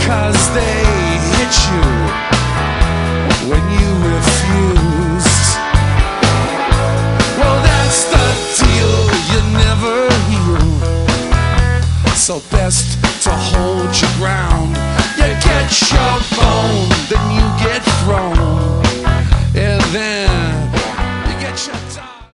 'cause they hit you when you refused. Well, that's the deal, you never heal. So best to hold your ground. You get your bones